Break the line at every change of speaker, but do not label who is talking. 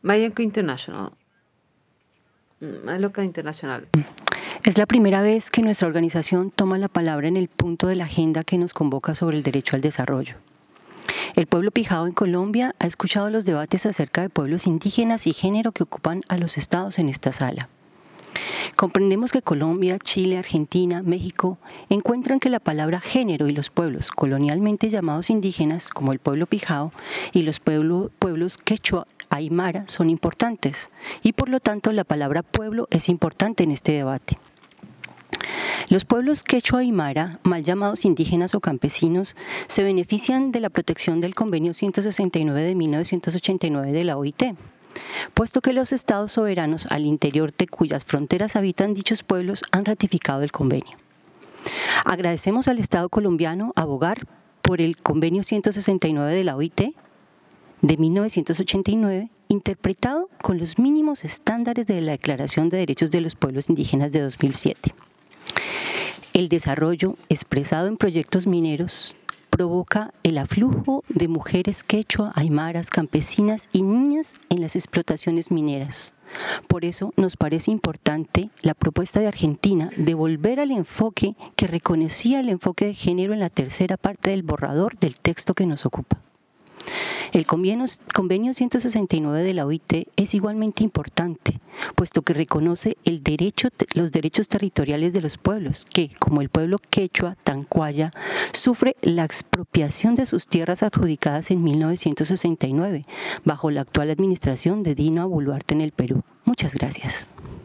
Mayanco International. Maloca Internacional.
Es la primera vez que nuestra organización toma la palabra en el punto de la agenda que nos convoca sobre el derecho al desarrollo. El pueblo pijao en Colombia ha escuchado los debates acerca de pueblos indígenas y género que ocupan a los estados en esta sala. Comprendemos que Colombia, Chile, Argentina, México encuentran que la palabra género y los pueblos colonialmente llamados indígenas, como el pueblo pijao y los pueblos quechua aymara, son importantes y por lo tanto la palabra pueblo es importante en este debate. Los pueblos quechua aymara, mal llamados indígenas o campesinos, se benefician de la protección del Convenio 169 de 1989 de la OIT, puesto que los estados soberanos al interior de cuyas fronteras habitan dichos pueblos han ratificado el convenio. Agradecemos al Estado colombiano abogar por el Convenio 169 de la OIT de 1989, interpretado con los mínimos estándares de la Declaración de Derechos de los Pueblos Indígenas de 2007. El desarrollo expresado en proyectos mineros provoca el aflujo de mujeres quechua, aymaras, campesinas y niñas en las explotaciones mineras. Por eso nos parece importante la propuesta de Argentina de volver al enfoque que reconocía el enfoque de género en la tercera parte del borrador del texto que nos ocupa. El convenio 169 de la OIT es igualmente importante, puesto que reconoce los derechos territoriales de los pueblos, que, como el pueblo quechua, Tancuaya, sufre la expropiación de sus tierras adjudicadas en 1969, bajo la actual administración de Dina Boluarte en el Perú. Muchas gracias.